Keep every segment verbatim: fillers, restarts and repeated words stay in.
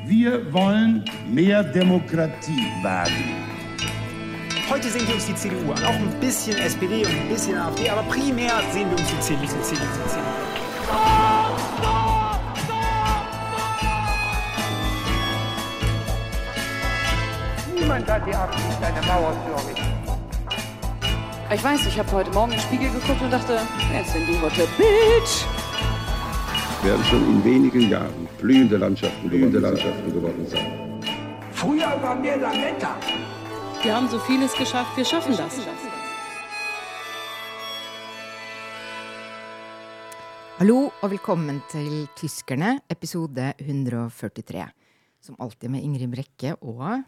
Wir wollen mehr Demokratie wagen. Heute sehen wir uns die C D U an, auch ein bisschen S P D und ein bisschen A F D, aber primär sehen wir uns die C D U, die C D U, die C D U. Niemand hat die Absicht, eine Mauer zu errichten. Ich weiß, ich habe heute Morgen in den Spiegel geguckt und dachte, jetzt sind die Hotte Bitch. Wir werden schon in wenigen Jahren blühende Landschaften, blühende Landschaften geworden sein. Früher waren wir Lametta. Wir haben so vieles geschafft, wir schaffen das. Hallo og velkommen til Tyskerne, episode one forty-three. Som alltid med Ingrid Brekke og...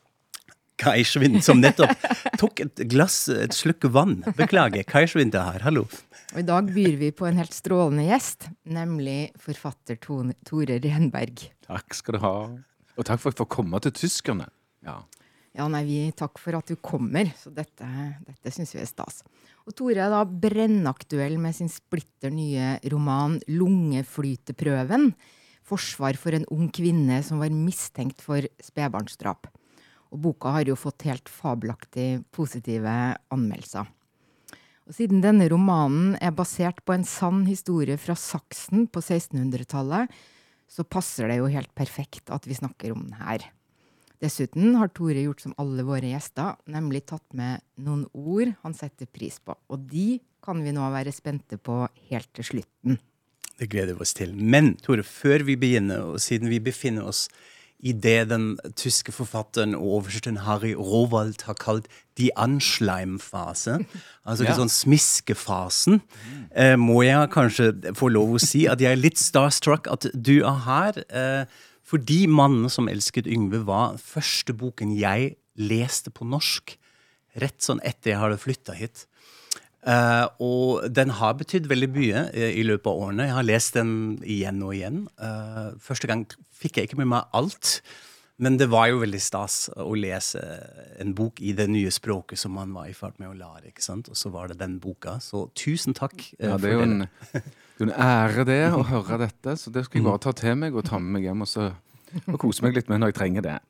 Kai Schwind, som nettopp tok et glass, et slukke vann. Beklager, Kai Schwind er her, hallo. Og i dag byr vi på en helt strålende gjest, nemlig forfatter Tone, Tore Renberg. Takk skal du ha. Og takk for at jeg får komme til Tyskerne. Ja, ja nei, vi takk for at du kommer, så dette, dette synes vi er stas. Og Tore er da brennaktuell med sin splitter nye roman Lungeflyteprøven, forsvar for en ung kvinne som var mistenkt for spedbarnsdrap. Og boka har jo fått helt fabelaktig positive anmeldelser. Og siden denne romanen er basert på en sann historie fra Saksen på sekstenhundretallet, så passer det jo helt perfekt at vi snakker om den her. Dessuten har Tore gjort som alle våre gjester, nemlig tatt med noen ord han setter pris på. Og de kan vi nå være spente på helt til slutten. Det gleder vi oss til. Men Tore, før vi begynner, og siden vi befinner oss i det den tyske forfatteren og oversetteren Harry Rowohlt har kalt de anschleimfase, altså ja. Det sånn smiskefasen, eh, må jeg kanskje få lov å si at jeg er litt starstruck at du er her, eh, fordi Mannen som elsket Yngve var første boken jeg leste på norsk, rett sånn etter jeg hadde flyttet hit. Uh, og den har betydd veldig mye uh, i løpet av årene. Jeg har lest den igjen og igjen. Uh, første gang fikk jeg ikke med meg alt, men det var jo veldig stas å lese en bok i det nye språket som man var i fart med å lære, ikke sant? Og så var det den boka. Så tusen takk uh, ja, det er jo en, det er en ære det å høre dette, så det skal jeg bare ta til meg og ta med meg hjem og så og kose meg litt med når jeg trenger det.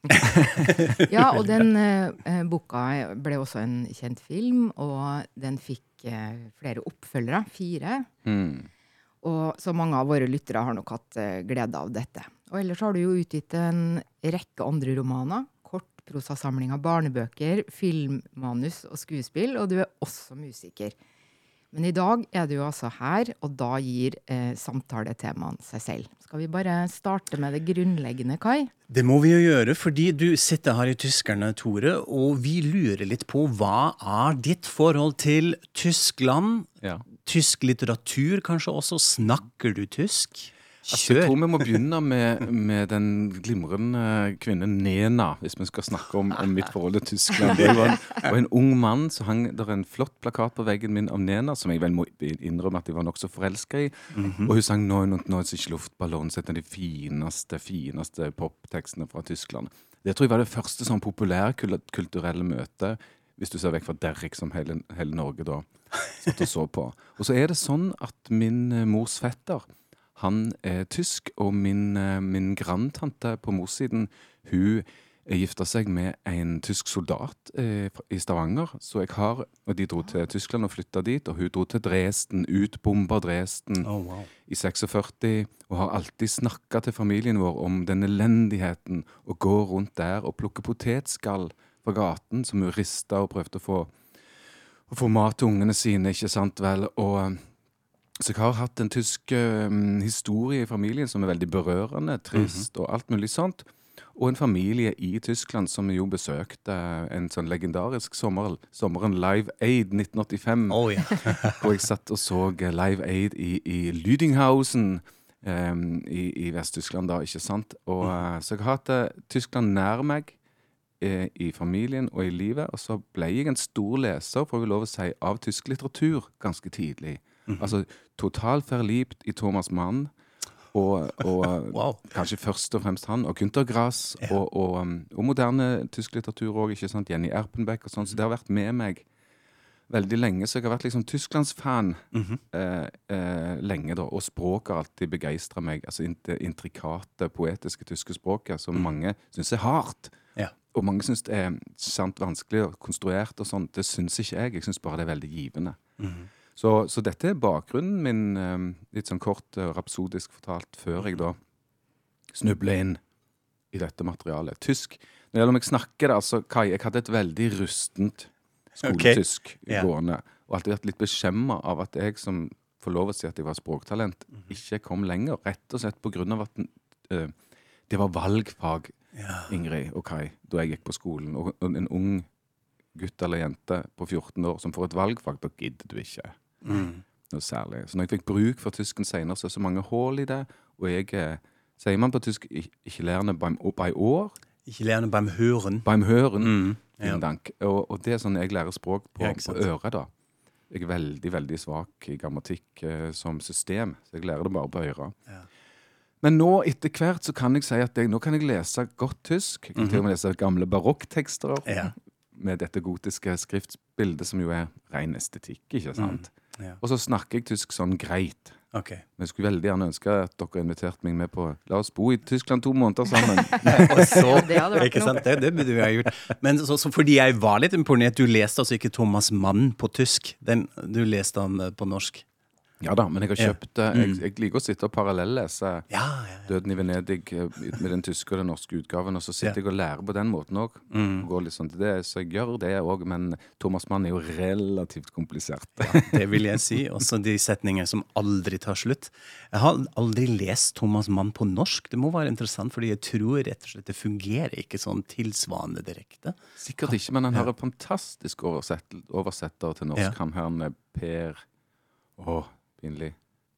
Ja, og den uh, boka ble også en kjent film, og den fikk uh, flere oppfølgere, fire. Mm. Og så mange av våre lyttere har nok hatt uh, glede av dette. Og ellers har du jo utgitt en rekke andre romaner, kortprosasamlinger, barnebøker, filmmanus og skuespill, og du er også musiker. Men i dag er du jo altså her, og da gir eh, samtaletemaen seg selv. Skal vi bare starte med det grunnleggende, Kai? Det må vi jo gjøre, fordi du sitter her i Tyskerne, Tore, og vi lurer litt på hva er ditt forhold til Tyskland? Ja. Tysk litteratur kanskje også? Snakker du tysk? Altså, jeg tror vi må begynne med, med den glimrende kvinnen Nena, hvis vi skal snakke om, om mitt forhold til Tyskland. Det var en, var en ung mann, så hang der en flott plakat på veggen min av Nena, som jeg vel må innrømme at jeg var nok så forelsket i. Mm-hmm. Og hun sang «Neun und neunzig Luftballon», så et av de fineste, fineste poptekstene fra Tyskland. Det tror jeg var det første sånn populærkulturelle møte, hvis du ser vekk fra Derrick som hele, hele Norge da satt og så på. Og så er det sånn at min mors fetter, han er tysk, og min, min grandtante på morssiden, hun giftet seg med en tysk soldat eh, i Stavanger. Så jeg har, og de dro til Tyskland og flyttet dit, og hun dro til Dresden, utbomber Dresden oh, wow. i seksogførti, og har alltid snakket til familien vår om den elendigheten, å gå rundt der og plukke potetskall fra gaten, som hun ristet og prøvde å få, å få mat til ungene sine, ikke sant vel, og... Så jeg har hatt en tysk um, historie i familien som er veldig berørende, trist mm-hmm. og alt mulig sånt. Og en familie i Tyskland som jo besøkte en sånn legendarisk sommer, sommeren Live Aid nitten åttifem. Oh, ja. Hvor jeg satt og så Live Aid i, i Lüdinghausen um, i, i Vest-Tyskland da, ikke sant? Og, uh, så jeg har hatt uh, Tyskland nær meg uh, i familien og i livet. Og så ble jeg en stor leser, får vi lov å si, av tysk litteratur ganske tidlig. Mm-hmm. Altså totalt verliebt i Thomas Mann og, og wow. kanskje først og fremst han og Günter Grass ja. og, og, og moderne tysk litteratur også, ikke sant? Jenny Erpenbeck og sånn, så det har vært med meg veldig lenge, så jeg har vært liksom Tysklandsfan mm-hmm. eh, eh, lenge da, og språk har alltid begeistret meg, altså det intrikate, poetiske tyske språket, som mm. mange synes er hardt, ja. og mange synes det er sant vanskelig og konstruert og sånt, det synes ikke jeg, jeg synes bare det er veldig givende. Mm. Så, så dette er bakgrunnen min, eh, litt sånn kort uh, rapsodisk fortalt, før jeg da snubler inn i dette materialet. Tysk, når det gjelder om jeg snakker det, altså, Kai, jeg hadde et veldig rustent skoletysk okay. yeah. gående, og alltid vært litt beskjemmet av at jeg som får lov å si at jeg var språktalent, mm-hmm. ikke kom lenger, rett og slett på grunn av at uh, det var valgfag, yeah. Ingrid og Kai, da jeg gikk på skolen, og, og en ung gutt eller jente på fjorten år som får et valgfag, da gidder du ikke. Mm. Noe særlig. Så når jeg fikk bruk for tysken senere, så er så mange hål i det, og jeg, eh, sier man på tysk, ikke lærende beim, by år, ikke lærende beim høren. Beim høren, mm. Ja. Og, og det er sånn jeg lærer språk på, ja, på øret da. Jeg er veldig, veldig svak i grammatikk eh, som system, så jeg lærer det bare på øret. Ja. Men nå, etter hvert, så kan jeg si at jeg, nå kan jeg lese godt tysk. Jeg kan mm-hmm. til og med lese gamle barokktekster ja. med dette gotiske skriftbildet, som jo er ren estetikk, ikke sant? Mm. Ja. Og så snakker jeg tysk sånn greit. Okay. Men jeg skulle veldig gjerne ønske at dere inviterte meg med på la oss bo i Tyskland to måneder sammen. Og så, det hadde vært ikke sant? Det, det burde vi ha gjort. Men så, så fordi jeg var litt imponert, du leste altså ikke Thomas Mann på tysk, Den, du leste han på norsk. Ja da, men jeg har kjøpt det. Ja. Jeg, jeg liker å sitte og parallellese ja, ja, ja. Døden i Venedig med den tyske og den norske utgaven, og så sitter ja. jeg og lærer på den måten også. Mm. Og går litt sånn til det, så jeg gjør det også, men Thomas Mann er jo relativt komplisert. Ja, det vil jeg si. Også de setninger som aldri tar slutt. Jeg har aldri lest Thomas Mann på norsk. Det må være interessant, fordi jeg tror rett og slett det fungerer ikke sånn tilsvarende direkte. Sikkert ikke, men han har en fantastisk oversetter, oversetter til norsk. Ja. Han her er Per... Åh, pinlig.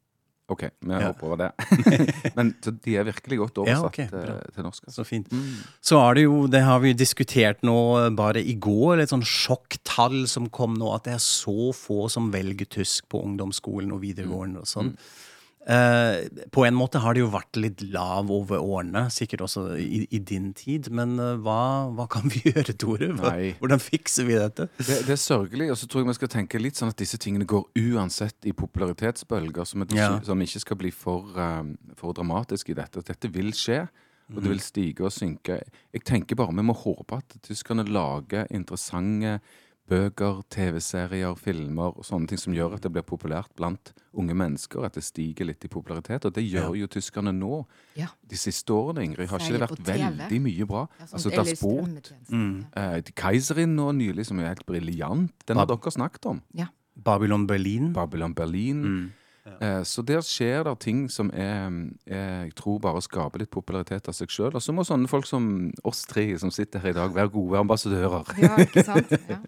Ok, vi ja. hopper over det. Men så de er virkelig godt oversatt ja, okay, til norsk. Så fint. Mm. Så er det jo, det har vi diskutert nå bare i går, et sånn sjokktall som kom nå, at det er så få som velger tysk på ungdomsskolen og videregående og sånn. Mm. Uh, på en måte har det jo vært litt lav over årene, sikkert også i, i din tid, men uh, hva, hva kan vi gjøre, Tore? Hva, hvordan fikser vi dette? Det, det er sørgelig, og så tror jeg vi skal tenke litt sånn at disse tingene går uansett i popularitetsbølger, som, et, ja. som ikke skal bli for, um, for dramatisk i dette. Dette vil skje, og det vil stige og synke. Jeg tenker bare, vi må håpe at tyskerne lager interessante bøker, tv-serier, filmer og sånne ting som gjør at det blir populært blant unge mennesker, at det stiger litt i popularitet, og det gjør ja. jo tyskerne nå. Ja. De siste årene, Ingrid, har ikke det vært veldig mye bra. Ja, altså, Das Boot, mm. eh, Kaiserin nå nylig, som er helt briljant, den har dere snakket om. Ja. Babylon Berlin. Babylon Berlin. Mm. Ja. Eh, så der skjer det ting som er, er, jeg tror bare skaper litt popularitet av seg selv. Og så må sånne folk som oss tre som sitter her i dag være gode ambassadører. Ja, ikke sant? Ja.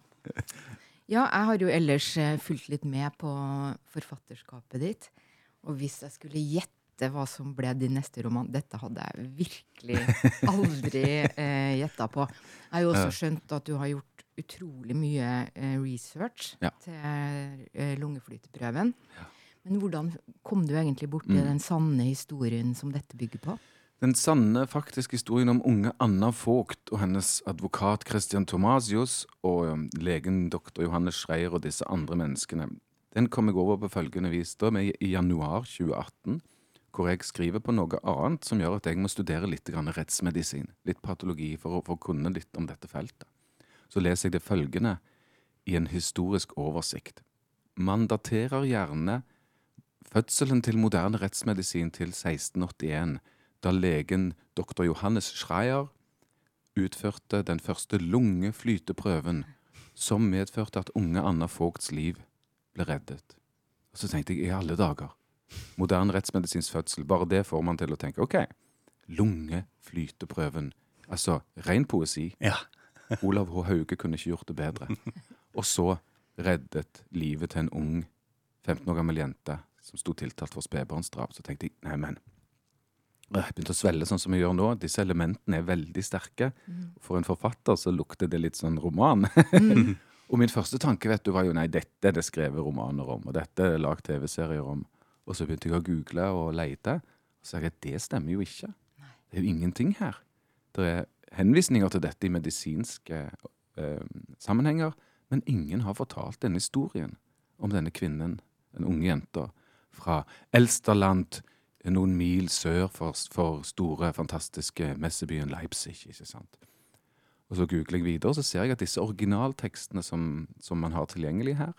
Ja, jeg har jo ellers uh, fulgt litt med på forfatterskapet ditt, og hvis jeg skulle gjette hva som ble din neste roman, dette hadde jeg virkelig aldri uh, gjettet på. Jeg har jo også skjønt at du har gjort utrolig mye uh, research ja. til uh, lungeflyteprøven. Ja. Men hvordan kom du egentlig bort til mm. den sanne historien som dette bygger på? Den sanne faktiske historien om unge Anna Vogt og hennes advokat Christian Thomasius og um, legen doktor Johannes Schreier og disse andre menneskene, den kom jeg over på følgende vis. Da er vi i januar tjue atten, hvor jeg skriver på noe annet som gjør at jeg må studere litt grann rettsmedisin, litt patologi, for å, for å kunne litt om dette feltet. Så leser jeg det følgende i en historisk oversikt. Man daterer gjerne fødselen til moderne rettsmedisin til seksten åttien, da legen doktor Johannes Schreier utførte den første lungeflyteprøven som medførte at unge Anna Vogts liv ble reddet. Og så tenkte jeg, i alle dager, moderne rettsmedisins fødsel, bare det får man til å tenke, ok, lungeflyteprøven, altså ren poesi. Ja. Olav H. Hauge kunne ikke gjort det bedre. Og så reddet livet til en ung femten år gammel jente som stod tiltalt for spedbarnsdrap. Så tenkte jeg, nei, men jeg begynte å svelle sånn som jeg gjør nå. Disse elementene er veldig sterke. Mm. For en forfatter så lukter det litt sånn roman. Mm. Og min første tanke, vet du, var jo, nei, dette er det skrevet romaner om, og dette er det lagt tv-serier om. Og så begynte jeg å google og lete, og så sa jeg at det stemmer jo ikke. Nei. Det er jo ingenting her. Det er henvisninger til dette i medisinske eh, sammenhenger, Men ingen har fortalt denne historien om denne kvinnen, den unge jenta, fra Elsterland, noen mil sør for, for store, fantastiske messebyen Leipzig, ikke sant? Og så googler jeg videre, så ser jeg at disse originaltekstene som, som man har tilgjengelig her,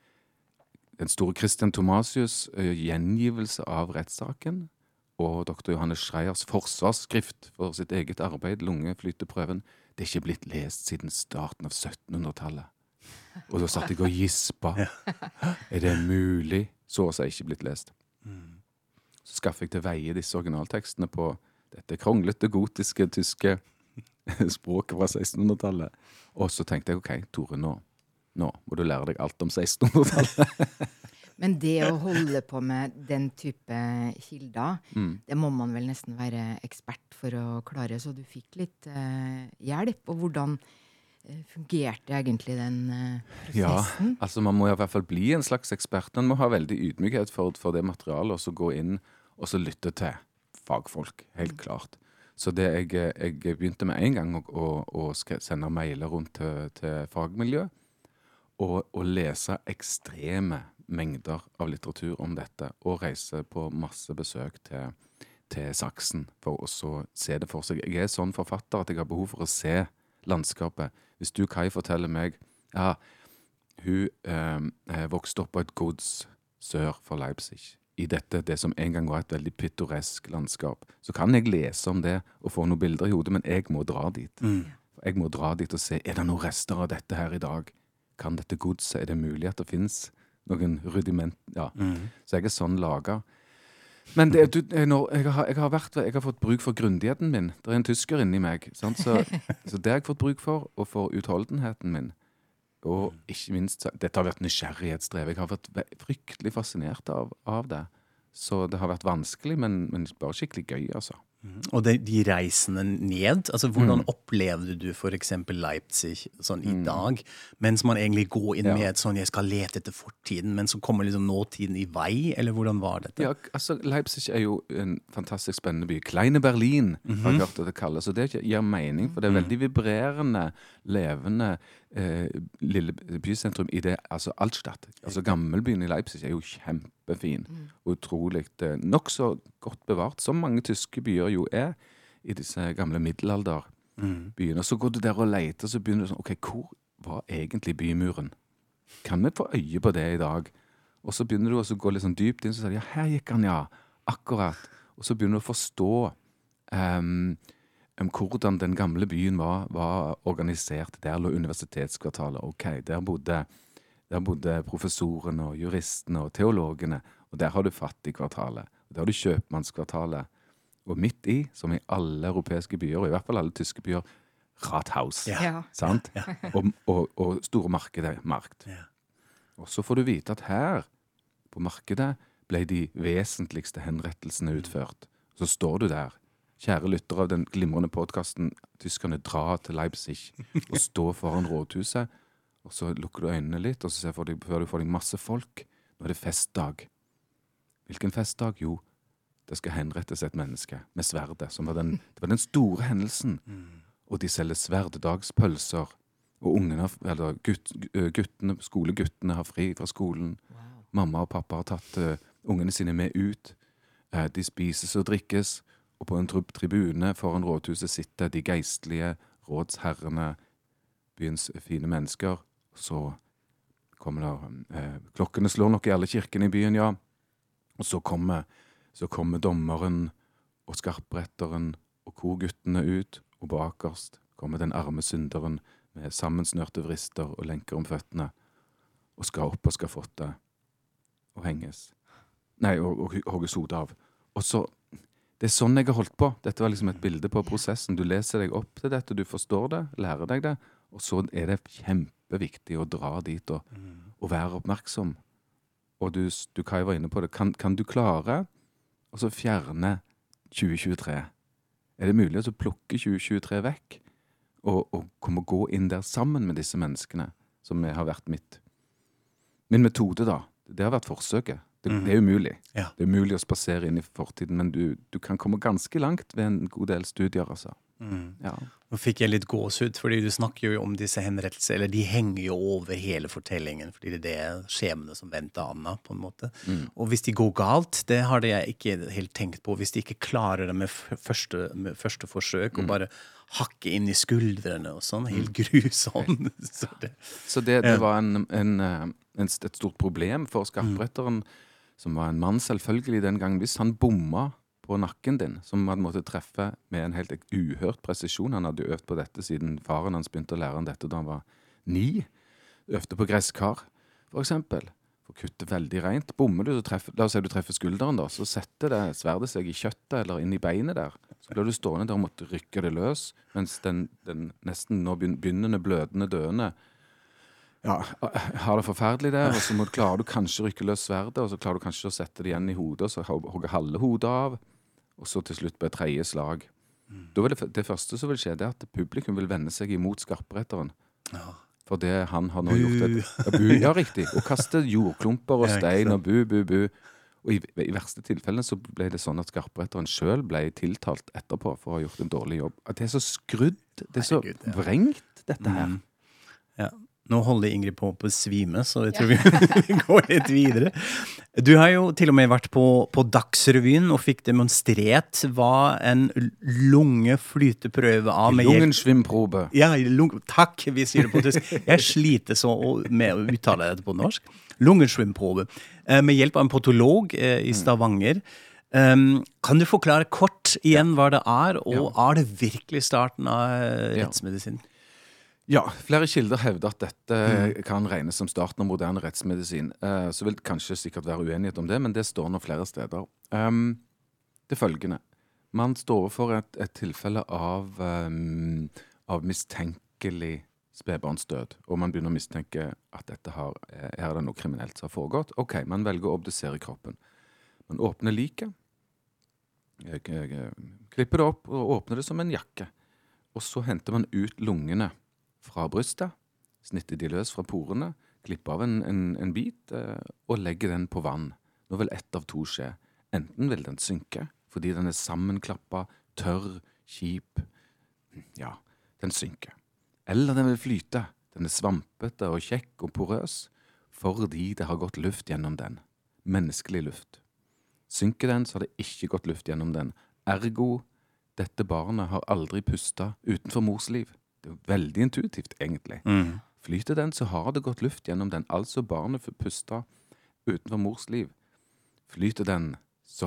den store Christian Thomasius uh, gjengivelse av rettssaken, og doktor Johannes Schreiers forsvarsskrift for sitt eget arbeid, lungeflyteprøven, det er ikke blitt lest siden starten av syttenhundretallet. Og da satt jeg og gispa. Er det mulig? Så å si ikke blitt lest. Så skaffer jeg til veie disse originaltekstene på dette kronglete, gotiske, tyske språket fra sekstenhundretallet. Og så tenkte jeg, ok, Tore, nå, nå må du lære deg alt om sekstenhundretallet. Men det å holde på med den type kilder, mm. det må man vel nesten være ekspert for å klare, så du fikk litt uh, hjelp. Og hvordan uh, fungerte egentlig den uh, prosessen? Ja, altså man må i hvert fall bli en slags ekspert. Man må ha veldig ydmykhet for, for det materialet, og så gå inn og så lytte til fagfolk, helt mm. klart. Så det jeg, jeg begynte med en gang å, å, å sende mailer rundt til, til fagmiljø, og, og lese ekstreme mengder av litteratur om dette, og reise på masse besøk til, til Saksen for å så se det for seg. Jeg er sånn forfatter at jeg har behov for å se landskapet. Hvis du, Kai, forteller meg, ja, hun eh, vokste opp på et gods sør for Leipzig, i dette, det som en gang var et veldig pittoresk landskap, så kan jeg lese om det og få noen bilder i hodet, men jeg må dra dit. Mm. Jeg må dra dit og se, er det noen rester av dette her i dag? Kan dette godset, er det mulig at det finnes noen rudiment, ja. Mm. Så jeg er sånn laget. Men det, du, jeg, når, jeg, har, jeg, har vært, jeg har fått bruk for grundigheten min. Det er en tysker inni meg. Sant? Så, så det har jeg fått bruk for, og for utholdenheten min. Og ikke minst, dette har vært nysgjerrighetsdrev. Jeg har vært fryktelig fascinert av, av det. Så det har vært vanskelig, men, men bare skikkelig gøy, altså. Mm. Og de, de reisene ned, altså hvordan mm. opplevde du for eksempel Leipzig sånn i mm. dag, mens man egentlig går inn ja. med et sånn, jeg skal lete etter fortiden, men så kommer liksom nåtiden i vei, eller hvordan var dette? Ja, altså Leipzig er jo en fantastisk spennende by. Kleine Berlin, mm-hmm. har jeg hørt det kalles, og det gir mening, for det er veldig vibrerende, levende eh, lille bysentrum i det, altså Altstadt. Altså gammelbyen i Leipzig er jo kjempefin, mm. utrolig, eh, nok så godt bevart, som mange tyske byer jo er i disse gamle middelalderbyene. Mm. Og så går du der og leter, og så begynner du sånn, ok, hvor var egentlig bymuren? Kan vi få øye på det i dag? Og så begynner du også å gå litt sånn dypt inn, så sier du, ja, her gikk han, ja, akkurat. Og så begynner du å forstå um, um, hvordan den gamle byen var, var organisert. Der lå universitetskvartalet, ok, der bodde, der bodde professorene og juristene og teologene, og der har du fattigkvartalet, og der har du kjøpmannskvartalet, og midt i, som i alle europeiske byer, og i hvert fall alle tyske byer, Rathaus, ja. sant? Ja. Og, og, og store markedet, markt. Ja. Og så får du vite at her, på markedet, ble de vesentligste henrettelsene utført. Så står du der, kjære lytter av den glimrende podcasten, tyskerne drar til Leipzig, og står foran rådhuset, og så lukker du øynene litt, og så ser du, før du får deg masse folk. Nå er det festdag. Hvilken festdag? Jo, det skal henrettes et menneske med sverdet, som var den, det var den store hendelsen. Mm. Og de selger sverddagspølser, og ungene, eller gutt, guttene, skoleguttene har fri fra skolen. Wow. Mamma og pappa har tatt uh, ungene sine med ut. Uh, de spises og drikkes, og på en tribune foran rådhuset sitter de geistlige rådsherrene, byens fine mennesker. Så kommer det, uh, klokkene slår nok i alle kirkene i byen, ja. Og så kommer Så kommer dommeren og skarpretteren og korguttene ut, og bakerst kommer den arme synderen med sammensnørte vrister og lenker om føttene, og skal opp og skal fotte og henges. Nei, og, og hogges hodet av. Og så, det er sånn jeg har holdt på. Dette var liksom et bilde på prosessen. Du leser deg opp til dette, du forstår det, lærer deg det, og så er det kjempeviktig å dra dit og, og være oppmerksom. Og du, du Kai var inne på det, kan, kan du klare og så fjerne tjue tjuetre. Er det mulig å plukke tjue tjuetre vekk og, og komme og gå inn der sammen med disse menneskene som har vært mitt? Min metode da, det har vært forsøket. Det, det er umulig. Ja. Det er umulig å spasere inn i fortiden, men du, du kan komme ganske langt ved en god del studier, altså. Mm. Ja. Nå fikk jeg litt gåsehud, fordi du snakker jo om disse henrettelser, eller de henger jo over hele fortellingen, fordi det er det skjebne som venter Anna, på en måte. Mm. Og hvis de går galt, det har jeg ikke helt tenkt på, hvis de ikke klarer det med første, med første forsøk, Mm. og bare hakke inn i skuldrene og sånn, helt grusom. Så det, Så det, det Ja. var en, en, eh, en, et stort problem for skarpretteren, som var en mann selvfølgelig den gangen. Hvis han bomma på nakken din, som han måtte treffe med en helt uhørt presisjon. Han hadde jo øvd på dette siden faren hans begynte å lære han dette da han var ni. Øvde på gresskar, for eksempel. For å kutte veldig rent. Bommer du, så treffer, la oss si du treffer skulderen da, så setter det sverdet seg i kjøttet eller inn i beinet der. Så blir du stående der og måtte rykke det løs, mens den, den nesten nå begynnende blødende døende ja, har det forferdelig der, og så må du, klarer du kanskje rykke løs sverdet, og så klarer du kanskje å sette det igjen i hodet, og så hogge halve hodet av, og så til slutt på et tredje slag. Mm. Da vil det, det første som vil skje, det er at publikum vil vende seg imot skarpretteren. Ja. For det han har nå gjort et, ja, bu, ja, riktig, og kaste jordklumper og stein og bu, bu, bu. Og i, i verste tilfellene så ble det sånn at skarpretteren selv ble tiltalt etterpå for å ha gjort en dårlig jobb. At det er så skrudd, det er så Herregud, ja. vrengt, dette her. Mm. Ja. Nå holder Ingrid på på svime, så jeg tror vi går litt videre. Du har jo til og med vært på, på Dagsrevyen og fikk demonstrert hva en lungeflyteprøve av med hjelp- Lungensvimprobe. Ja, lung, takk, vi sier det på tysk. Jeg sliter så med å uttale det på norsk. Lungensvimprobe. Eh, med hjelp av en patolog eh, i Stavanger. Um, kan du forklare kort igjen hva det er, og Ja. er det virkelig starten av eh, Ja. rettsmedisin? Ja, flere kilder hevder at dette mm. kan regnes som starten av moderne rettsmedisin. Uh, så vil det kanskje sikkert være uenighet om det, men det står nå flere steder. Um, det følgende. Man står overfor et, et tilfelle av, um, av mistenkelig spedbarnsdød, og man begynner å mistenke at dette har, her er det noe kriminelt som har foregått. Ok, man velger å obdusere kroppen. Man åpner liket, klipper det opp og åpner det som en jakke. Og så henter man ut lungene fra brystet, snitter de løs fra porene, klipper av en, en, en bit eh, og legger den på vann. Nå vil ett av to skje. Enten vil den synke, fordi den er sammenklappet, tørr, kjip. Ja, den synker. Eller den vil flyte. Den er svampete og kjekk og porøs, fordi det har gått luft gjennom den. Menneskelig luft. Synker den, så har det ikke gått luft gjennom den. Ergo, dette barnet har aldri pustet utenfor mors liv. Det er jo veldig intuitivt, egentlig. Mm. Flyter den, så har det gått luft gjennom den. Altså barnet får puste utenfor mors liv. Flyter den, så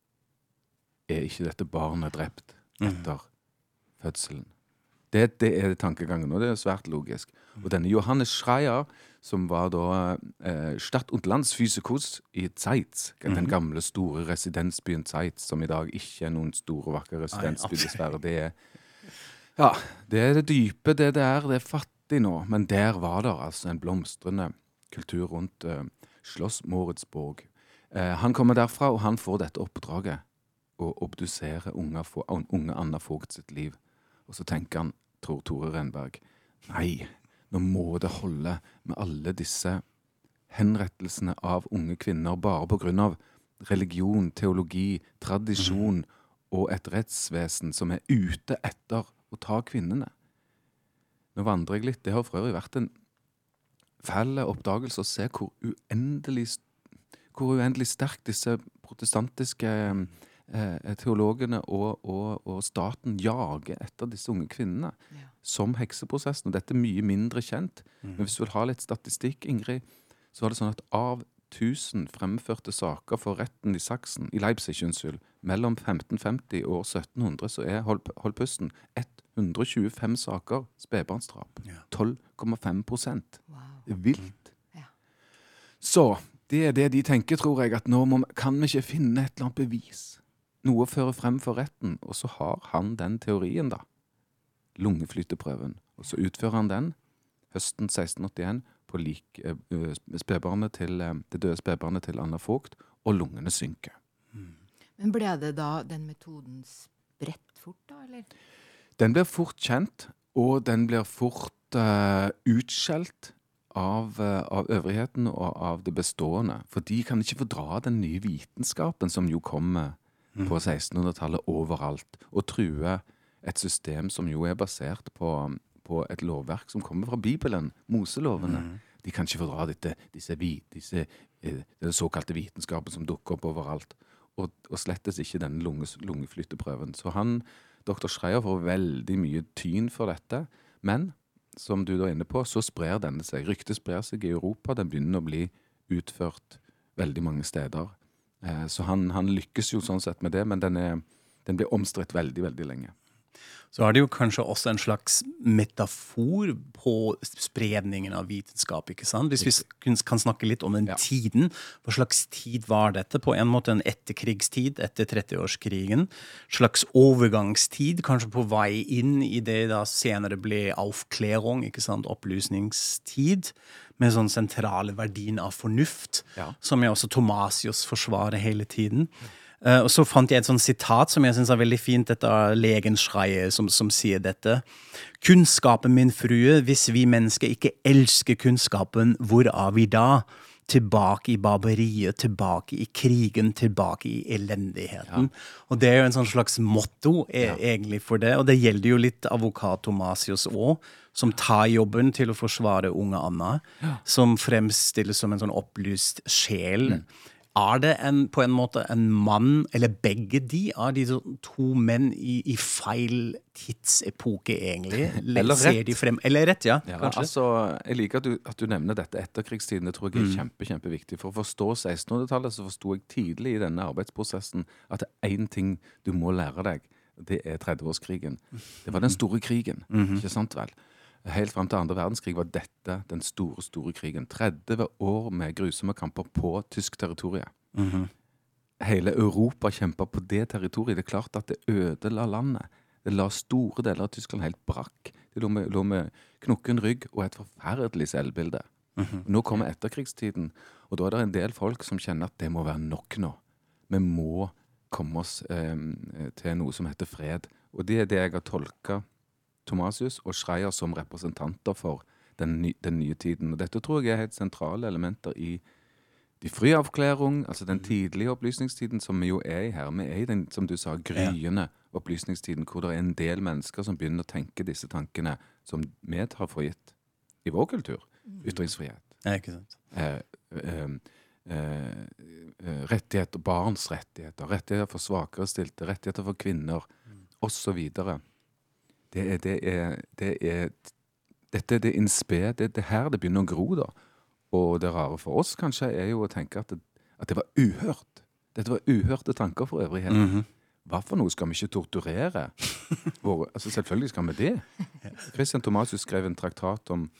er ikke dette barnet drept etter fødselen. Det, det er tankegangen, og det er svært logisk. Og denne Johannes Schreier, som var da eh, Stadt- und Landsphysikus i Zeitz, den gamle store residensbyen Zeitz, som i dag ikke er noen store, vakre residensby, dessverre. Det er, ja, det er det dype, det der, det er fattig nå, men der var det altså en blomstrende kultur rundt eh, Schloss Moritzburg. Eh, han kommer derfra, og han får dette oppdraget, å obdusere unge, unge Anna Vogt sitt liv. Og så tenker han, tror Tore Renberg, nei, nå må det holde med alle disse henrettelsene av unge kvinner bare på grunn av religion, teologi, tradisjon og et rettsvesen som er ute etter å ta kvinnene. Nå vandrer jeg litt, det har for øvrig vært en fæl oppdagelse å se hvor uendelig, hvor uendelig sterk disse protestantiske Eh, teologene og, og, og staten jager etter disse unge kvinnene ja. som hekseprosessen, og dette er mye mindre kjent. Mm. Men hvis du vil ha litt statistikk, Ingrid, så var det sånn at av tusen fremførte saker for retten i Saksen, i Leipzig, unnskyld, mellom femten femti og sytten hundre, så er, hold, hold pusten, hundre og tjuefem saker spedbarnsdrap. Ja. tolv komma fem prosent. Wow. Vilt. Ja. Så, det er det de tenker, tror jeg, at nå må, kan vi ikke finne et eller annet bevis. Noe fører frem for retten, og så har han den teorien da. Lungeflyteprøven. Og så utfører han den høsten seksten åttien på lik, uh, spedbarnet til, uh, det døde spedbarnet til Anna Vogt, og lungene synker. Mm. Men ble det da den metoden spredt fort da, eller? Den blir fort kjent, og den blir fort uh, utskjelt av, av øvrigheten og av det bestående. For de kan ikke fordra den nye vitenskapen som jo kommer mm. på sekstenhundretallet overalt, og true et system som jo er basert på, på et lovverk som kommer fra Bibelen, Moselovene. Mm. De kan ikke fordra dette, disse, disse eh, den såkalte vitenskapen som dukker opp overalt, og, og slettes ikke denne lunge, lungeflytteprøven. Så han, doktor Schreier, får veldig mye tyn for dette, men som du er inne på, så sprer denne seg. Ryktet sprer seg i Europa, den begynner å bli utført veldig mange steder. Eh, så han, han lykkes jo sånn sett med det, men den, er, den blir omstridt veldig, veldig lenge. Så er det jo kanskje også en slags metafor på spredningen av vitenskap, ikke sant? Hvis vi kan snakke litt om den ja. tiden, hva slags tid var dette? På en måte en etterkrigstid, etter trettiårskrigen, slags overgangstid, kanskje på vei inn i det da senere ble avklærung, ikke sant? Opplysningstid, med sånn sentrale verdien av fornuft, ja. som jeg også Thomasius forsvarer hele tiden. Uh, og så fant jeg et sånt sitat som jeg synes er veldig fint, dette er legen Schreier som, som sier dette. Kunnskapen, min frue, hvis vi mennesker ikke elsker kunnskapen, hvor er vi da? Tilbake i barbariet, tilbake i krigen, tilbake i elendigheten. Ja. Og det er jo en sånn slags motto e- ja. egentlig for det, og det gjelder jo litt advokat Thomasius også, som tar jobben til å forsvare unge Anna, ja. som fremstilles som en sånn opplyst sjel. Mm. Er det en, på en måte en mann, eller begge de, er de to menn i, i feil tidsepoke egentlig? Eller rett. De frem, eller rett, ja, ja kanskje. Altså, jeg liker at du, at du nevner dette etterkrigstiden. Det tror jeg er mm. kjempe, kjempeviktig. For å forstå sekstenhundretallet så forstod jeg tidlig i denne arbeidsprosessen at det er en ting du må lære deg. Det er trettiårskrigen. Det var den store krigen, mm-hmm. ikke sant vel? Helt frem til andre verdenskrig var dette den store, store krigen. tretti år med grusomme kamper på tysk territorium. Mm-hmm. Hele Europa kjempet på det territoriet. Det er klart at det ødela landet. Det la store deler av Tyskland helt brakk. Det lå med, lå med knokken rygg og et forferdelig selvbilde. Mm-hmm. Nå kommer etterkrigstiden, og da er det en del folk som kjenner at det må være nok nå. Vi må komme oss eh, til noe som heter fred. Og det er det jeg har tolket Thomasius og Schreier som representanter for den, ny, den nye tiden. Og dette tror jeg er helt sentrale elementer i de friavklærung, altså den tidlige opplysningstiden som vi jo er i her. Vi er i den, som du sa, gryende opplysningstiden, hvor det er en del mennesker som begynner å tenke disse tankene som vi tar for gitt i vår kultur. Ytringsfrihet. Ja, ikke sant. Eh, eh, eh, rettigheter, barns rettigheter, rettigheter for svakere stilte, rettigheter for kvinner, og så videre. Det er, det er, det er, dette er det innsped, det er det her det begynner å gro da. Og det rare for oss kanskje er jo å tenke at det, at det var uhørt. Dette var uhørte tanker for øvrigheten. Mm-hmm. Hva for noe skal vi ikke torturere? Hvor, altså selvfølgelig skal vi det. Christian Thomasius skrev en traktat om,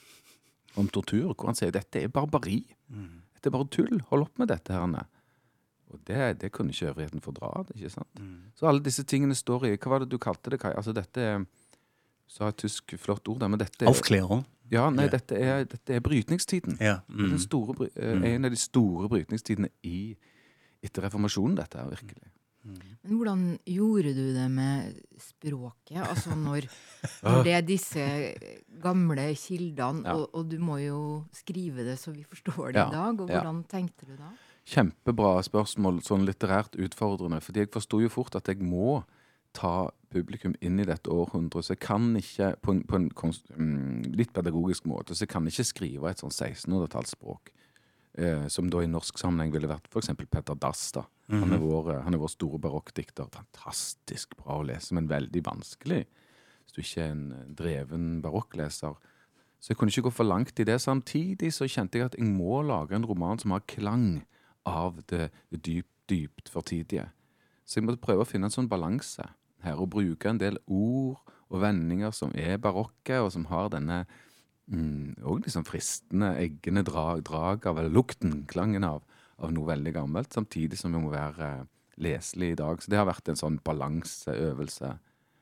om tortur, hvor han sier dette er barbari. Mm. Dette er bare tull. Hold opp med dette her. Og det, det kunne ikke øvrigheten fordra, ikke sant? Mm. Så alle disse tingene står i, hva var det du kalte det, Kai? Altså dette er så har et tysk flott ord der, men dette er... Avklærung. Ja, nei, ja. Dette, er, dette er brytningstiden. Ja. Mm. Den store, uh, en av de store brytningstidene i, etter reformasjonen, dette er virkelig. Mm. Men hvordan gjorde du det med språket? Altså når, når det er disse gamle kildene, ja. og, og du må jo skrive det så vi forstår det ja. i dag, og hvordan ja. tenkte du da? Kjempebra spørsmål, sånn litterært utfordrende, fordi jeg forstod jo fort at jeg må ta publikum inn i dette århundret, så jeg kan ikke, på en, på en konst, um, litt pedagogisk måte, så jeg kan ikke skrive et sånn sekstenhundretallsspråk, eh, som da i norsk sammenheng ville vært for eksempel Petter Dass da. Mm-hmm. Han er vår, han er vår store barokkdikter, fantastisk bra å lese, men veldig vanskelig, hvis du ikke er en dreven barokkleser. Så jeg kunne ikke gå for langt i det. Samtidig så kjente jeg at jeg må lage en roman som har klang av det, det dypt, dypt fortidige. Så jeg måtte prøve å finne en sånn balanse her, og bruke en del ord og vendinger som er barokke, og som har denne mm, og liksom fristende, eggende drag, drag av, eller lukten, klangen av, av noe veldig gammelt, samtidig som vi må være leselig i dag. Så det har vært en sånn balanseøvelse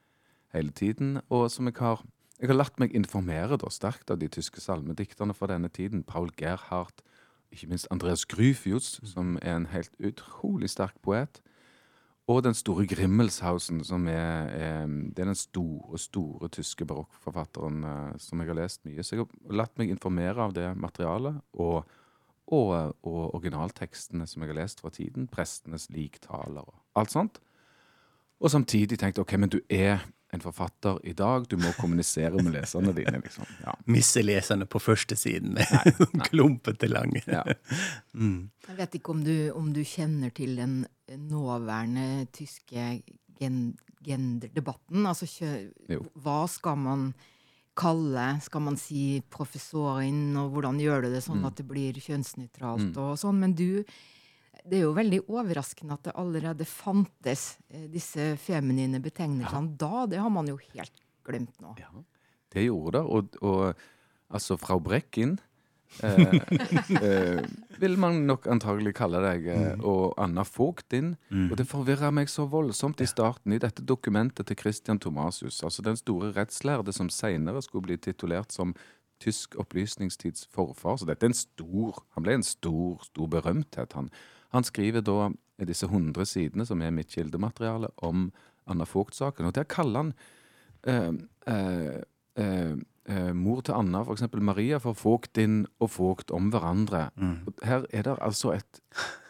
hele tiden, og som jeg har, jeg har latt meg informere da, sterkt av de tyske salmedikterne fra denne tiden, Paul Gerhardt, ikke minst Andreas Gryphius, som er en helt utrolig sterk poet, Og den store Grimmelshausen, som er, er det er den store, store tyske barokkforfatteren uh, som jeg har lest mye. Så jeg har latt meg informere av det materialet, og, og, og originaltekstene som jeg har lest fra tiden, prestenes liktaler og alt sånt. Og samtidig tenkte jeg, ok, men du er en forfatter i dag, du må kommunisere med leserne dine, liksom. Ja. Misse leserne på første siden med klumpete lange. Ja. Mm. Jeg vet ikke om du, om du kjenner til den nåværende tyske gen, genderdebatten. Altså, kjø, hva skal man kalle, skal man si professorin, og hvordan gjør du det sånn Mm. at det blir kjønnsnøytralt Mm. og sånn, men du det er jo veldig overraskende at det allerede fantes eh, disse feminine betegnelsene. Da, det har man jo helt glemt nå. Ja, det gjorde det, og, og altså Frau Breckin eh, eh, vil man nok antagelig kalle deg, eh, og Anna Vogtin, Mm. og det forvirret meg så voldsomt i starten i dette dokumentet til Christian Thomasius, altså den store rettslærde som senere skulle bli titulert som tysk opplysningstids forfar, så dette er en stor, han ble en stor, stor berømthet, han. Han skriver da disse hundre sidene som er mitt kildemateriale om Anna Vogt-saken, og der kaller han eh, eh, eh, eh, mor til Anna, for eksempel Maria, for Vogtin og Vogt om hverandre. Mm. Her er det altså et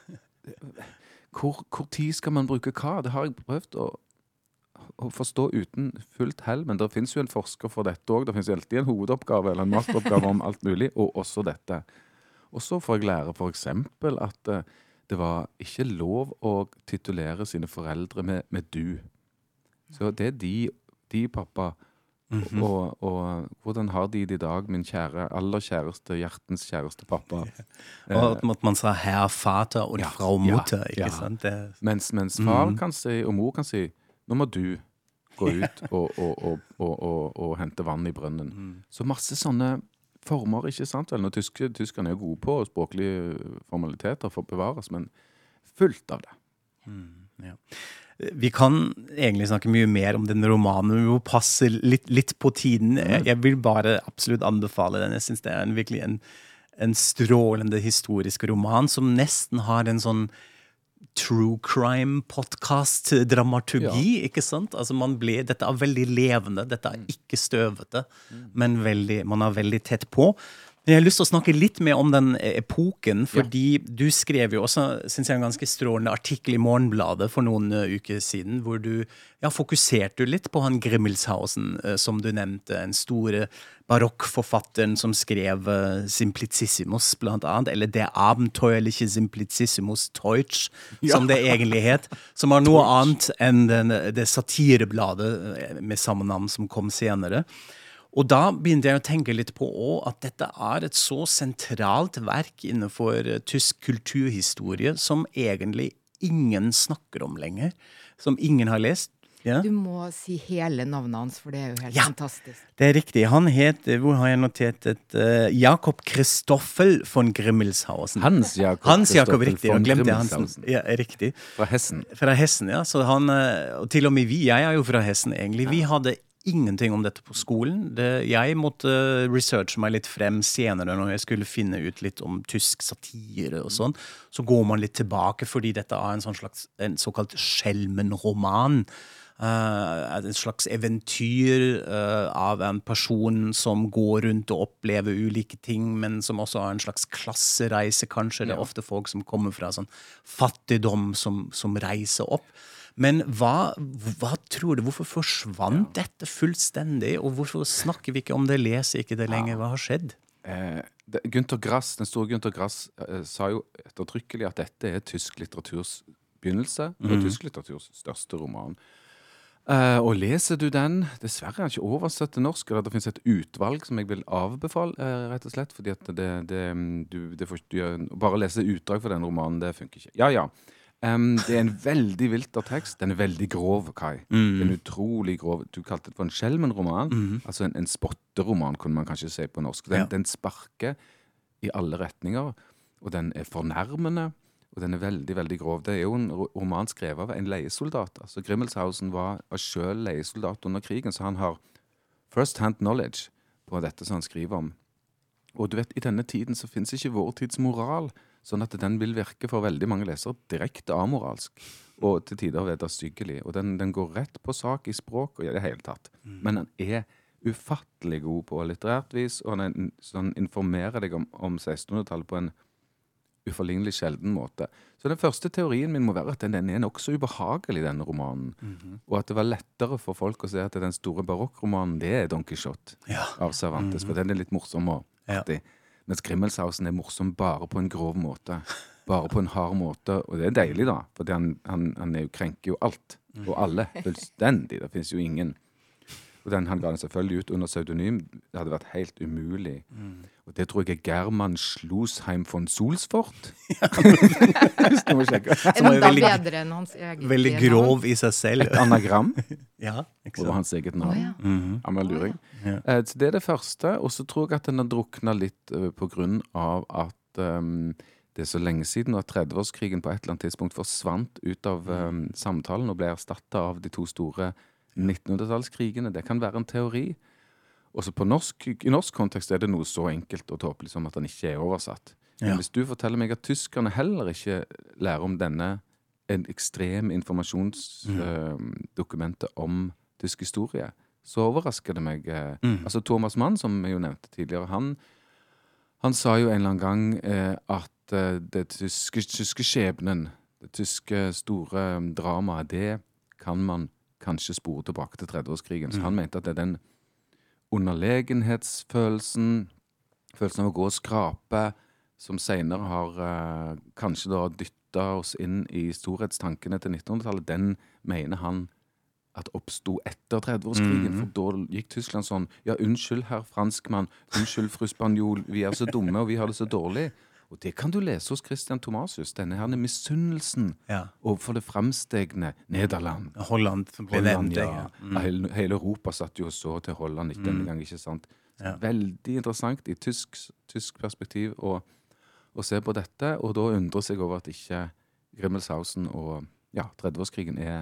hvor, hvor tid skal man bruke hva? Det har jeg prøvd å, å forstå uten fullt hell, men det finnes jo en forsker for dette også. Det finnes jo alltid en hovedoppgave eller en masteroppgave om alt mulig, og også dette. Og så får jeg lære for eksempel at eh, det var ikke lov å titulere sine foreldre med, med du. Så det er de, de pappa. Mm-hmm. Og, og hvordan har de det i dag, min kjære, aller kjæreste, hjertens kjæreste pappa? Og at man sa herr, fater og Ja, frau mutter, ja, ikke ja. sant? Det, Mens, mens far Mhm. kan si, og mor kan si, nå må du gå ut og, og, og, og, og, og hente vann i brønnen. Mm. Så masse sånne former, ikke sant vel? Nå tyske, tyskerne er jo gode på språklige formaliteter for å bevares, men fullt av det. Mm, ja. Vi kan egentlig snakke mye mer om den romanen, men vi må passe litt, litt på tiden. Jeg, jeg vil bare absolutt anbefale den. Jeg synes det er en, virkelig en, en strålende historisk roman, som nesten har en sånn true crime podcast dramaturgi, ikke sant? Altså man ble, dette er veldig levende, dette er ikke støvete, men veldig, man er veldig tett på. Men jeg har lyst til å snakke litt mer om den epoken, fordi ja. Du skrev jo også, synes jeg, en ganske strålende artikkel i Morgenbladet for noen uh, uker siden, hvor du ja, fokuserte litt på han Grimmelshausen, uh, som du nevnte, en store barokkforfatteren som skrev uh, Simplicissimus, blant annet, eller Det abenteuerliche Simplicissimus Deutsch, ja. Som det egentlig het, som var noe annet enn den, det satirebladet med samme navn som kom senere. Og da begynte jeg å tenke litt på også, at dette er et så sentralt verk innenfor uh, tysk kulturhistorie som egentlig ingen snakker om lenger, som ingen har lest. Ja? Du må si hele navnet hans, for det er jo helt ja, fantastisk. Det er riktig. Han het, hvor har jeg notert et, uh, Jakob Christoffel von Grimmelshausen. Hans Jakob, Hans Jakob riktig, von jeg glemte Grimmelshausen. Ja, riktig. Fra Hessen. Fra Hessen, ja. Så han, uh, og til og med vi, jeg er jo fra Hessen egentlig, vi hadde ingenting om dette på skolen. Det, jeg måtte researche meg litt frem senere når jeg skulle finne ut litt om tysk satire og sånn. Så går man litt tilbake, fordi dette er en sånn slags, en såkalt skjelmenroman. Uh, en slags eventyr uh, av en person som går rundt og opplever ulike ting, men som også har en slags klassereise, kanskje. Det er ofte folk som kommer fra sånn fattigdom som, som reiser opp. Men hva, hva tror du, hvorfor forsvant ja. Dette fullstendig, og hvorfor snakker vi ikke om det, leser ikke det lenger, hva har skjedd? Eh, det, Günter Grass, den store Günter Grass, eh, sa jo ettertrykkelig at dette er tysk litteraturs begynnelse, og mm. tysk litteraturs største roman. Eh, og leser du den, dessverre er den ikke oversatt til norsk, eller det finnes et utvalg som jeg vil avbefale, eh, rett og slett, fordi at det, det, du, det får, du, bare lese utdrag for den romanen, det funker ikke. Ja, ja. Um, det er en veldig vilter tekst. Den er veldig grov, Kai. Mm. Den er utrolig grov. Du kalte det for en skjelmenroman. Mm. Altså en, en spotteroman, kunne man kanskje si på norsk. Den, ja. Den sparker i alle retninger, og den er fornærmende, og den er veldig, veldig grov. Det er jo en roman skrevet av en leiesoldat. Altså Grimmelshausen var, var selv leiesoldat under krigen, så han har first hand knowledge på dette som han skriver om. Og du vet, i denne tiden så finnes ikke vår tids moral, sånn at den vil virke for veldig mange lesere direkte amoralsk. og til tider vederstyggelig. Og den, den går rett på sak i språk og i det hele tatt. Mm. Men han er ufattelig god på litterært vis, og han, er, så han informerer deg om, om sekstenhundretallet på en uforlignelig sjelden måte. Så den første teorien min må være at den, den er nok så ubehagelig, denne romanen. Mm-hmm. Og at det var lettere for folk å se at den store barokkromanen, det er Don Quixote ja. Av Cervantes, mm-hmm. for den er litt morsom og artig. Ja. Mens Grimmelshausen er morsom bare på en grov måte. Bare på en hard måte, og det er deilig da, for han, han, han er jo, krenker jo alt, og alle, fullstendig. Det finnes jo ingen. Og den han ga den selvfølgelig ut under pseudonym. Det hadde vært helt umulig. Mm. Og det tror jeg er German Slosheim von Solsfort. Ja. Som er veldig, bedre enn hans eget veldig grov i seg selv. Et anagram. Ja, ikke sant. Og hans eget navn. Oh, ja. Mm-hmm. Amalduring. Oh, ja. eh, så det er det første, og så tror jeg at den har druknet litt uh, på grunn av at um, det er så lenge siden at trettiårskrigen på et eller annet tidspunkt forsvant ut av um, samtalen og ble erstattet av de to store nittenhundretallskrigene. Det kan være en teori. Også på norsk, i norsk kontekst er det noe så enkelt og tåpelig som at den ikke er oversatt. Men ja. Hvis du forteller meg at tyskerne heller ikke lærer om denne en ekstrem informasjonsdokumentet mm. uh, om tysk historie, så overrasker det meg. Uh, mm. Altså Thomas Mann, som jeg jo nevnte tidligere, han, han sa jo en eller annen gang uh, at uh, det tyske, tyske skjebnen, det tyske store um, dramaet, det kan man kanskje spore tilbake til trettiårskrigen. Så mm. han mente at det er den underlegenhetsfølelsen, følelsen av å gå og skrape, som senere har uh, kanskje da dyttet oss inn i storhetstankene til nittenhundretallet, den mener han at oppstod etter trettiårskrigen, mm. for da gikk Tyskland sånn, ja, unnskyld herr franskmann, unnskyld fru spanjol, vi er så dumme og vi har det så dårlig. Og det kan du lese hos Christian Thomasius, denne her misunnelsen ja. overfor det fremstegne Nederland. Holland ble nevnt, ja. Mm. Hele, hele Europa satt jo og så til Holland ikke denne gang, ikke sant? Ja. Veldig interessant i tysk, tysk perspektiv å, å se på dette, og da undrer seg over at ikke Grimmelshausen og ja, trettiårskrigen er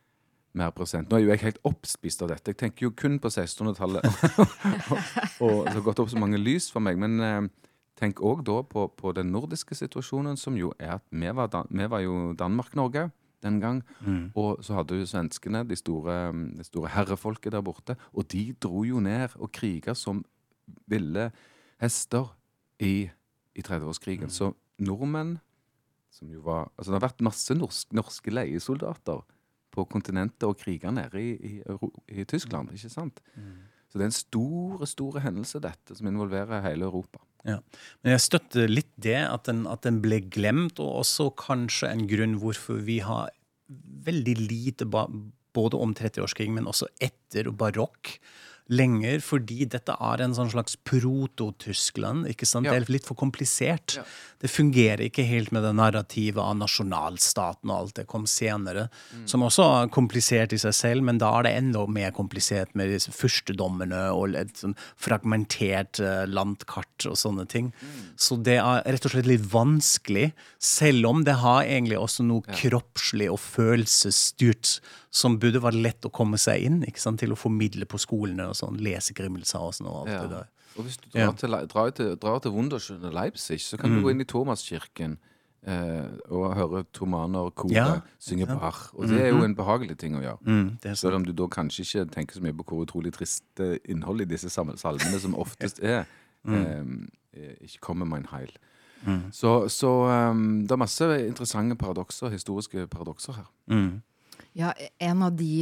mer present. Nå er jo jeg helt oppspist av dette. Jeg tenker jo kun på sekstenhundretallet, og, og det har gått opp så mange lys for meg, men eh, tenk også da på, på den nordiske situasjonen, som jo er at vi var, Dan- vi var jo Danmark-Norge den gang, mm. og så hadde jo svenskene, de store, de store herrefolket der borte, og de dro jo ned og kriget som ville hester i, i trettiårskrigen. Mm. Så nordmenn, som jo var, altså det har vært masse norsk, norske leiesoldater på kontinentet og kriger nede i, i, Euro, i Tyskland, ikke sant? Mm. Så det er en store, store hendelse dette, som involverer hele Europa. Ja, men jeg støtter litt det, at den, at den ble glemt, og også kanskje en grunn hvorfor vi har veldig lite ba, både om trettiårskrigen, men også etter barokk lenger, fordi dette er en sånn slags proto-Tyskland, ikke sant? Ja. Det er litt for komplisert. Ja. Det fungerer ikke helt med det narrativet av nasjonalstaten og alt det kom senere, mm. som også er komplisert i seg selv, men da er det enda mer komplisert med disse fyrstedommene og et sånn fragmentert uh, landkart og sånne ting. Mm. Så det er rett og slett litt vanskelig, selv om det har egentlig også noe ja. kroppslig og følelsesstyrt som burde være lett å komme seg inn, ikke sant, til å formidle på skolene og sånn, lese Grimmelshausen og alt ja. det der. Og hvis du drar, ja. til, drar, til, drar til Wunderschöne Leipzig, så kan mm. du gå inn i Thomaskirken eh, og høre Thomaner kore, ja. synge ja. Bach, og det er jo en behagelig ting å gjøre. Mm, selv om du da kanskje ikke tenker så mye på hvor utrolig triste innhold i disse salmene som oftest er, mm. eh, ikke kommer med en heil. Mm. Så, så um, det er masse interessante paradokser, historiske paradokser her. Mm. Ja, en av de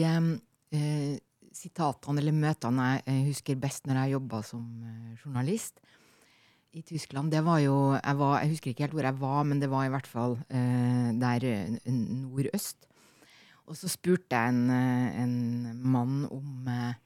eh, sitatene eller møtene jeg husker best når jeg jobbet som eh, journalist i Tyskland, det var jo, jeg, var, jeg husker ikke helt hvor jeg var, men det var i hvert fall eh, der nordøst. Og så spurte jeg en, en mann om eh,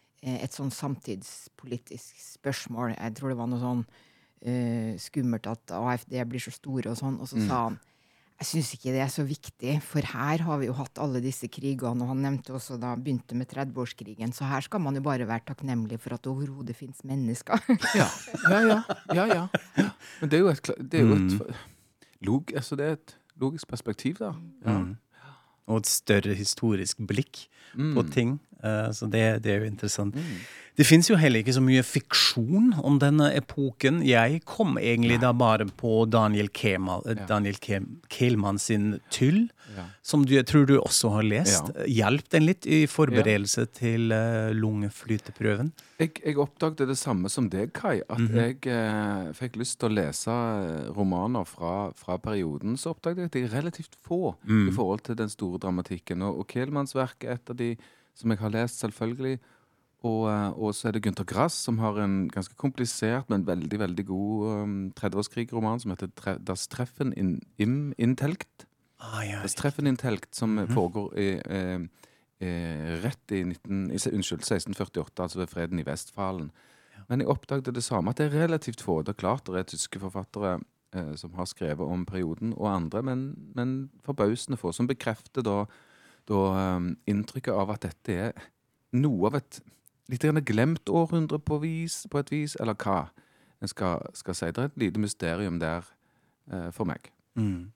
et sånn samtidspolitisk spørsmål. Jeg tror det var noe sånn eh, skummelt at A F D blir så store og sånn, og så mm. sa han, jeg synes ikke det er så viktig, for her har vi jo hatt alle disse krigene, og han nevnte også da begynte med trettiårskrigen, så her skal man jo bare være takknemlig for at det overhodet finnes mennesker. ja, ja, ja, ja, ja, ja. Men det er jo et, det er jo et, mm. log, altså det er et logisk perspektiv da. Ja. Mm. Og et større historisk blikk mm. på ting, uh, så det, det er jo interessant. Mm. Det finnes jo heller ikke så mye fiksjon om denne epoken. Jeg kom egentlig Nei. da bare på Daniel Kehlmann, ja. Daniel Kehlmann sin Tyll, Ja. som du, jeg tror du også har lest. Ja. Hjelp den litt i forberedelse til uh, lungeflyteprøven? Jeg, jeg oppdagte det samme som deg, Kai, at Mhm. jeg eh, fikk lyst til å lese eh, romaner fra, fra perioden, så oppdaget jeg at de er relativt få Mm. i forhold til den store dramatikken. Og, og Kehlmanns verk er et av de som jeg har lest, selvfølgelig. Og, eh, og så er det Günter Grass, som har en ganske komplisert, men veldig, veldig god um, tredveårskrig-roman som heter tre, Das Treffen in, im Intelkt. Ah, ja. Das Treffen Intelkt, som foregår i, eh, eh, rett i, nitten, i se- unnskyld, seksten førtiåtte, altså ved freden i Vestfalen. Men jeg oppdagte det samme, at det er relativt få. Det er klart det er tyske forfattere eh, som har skrevet om perioden, og andre, men, men forbausende få, som bekrefter da, da eh, inntrykket av at dette er noe av et litt grann glemt århundre på, vis, på et vis, eller hva en skal, skal si. Det er et lite mysterium der eh, for meg. Mm.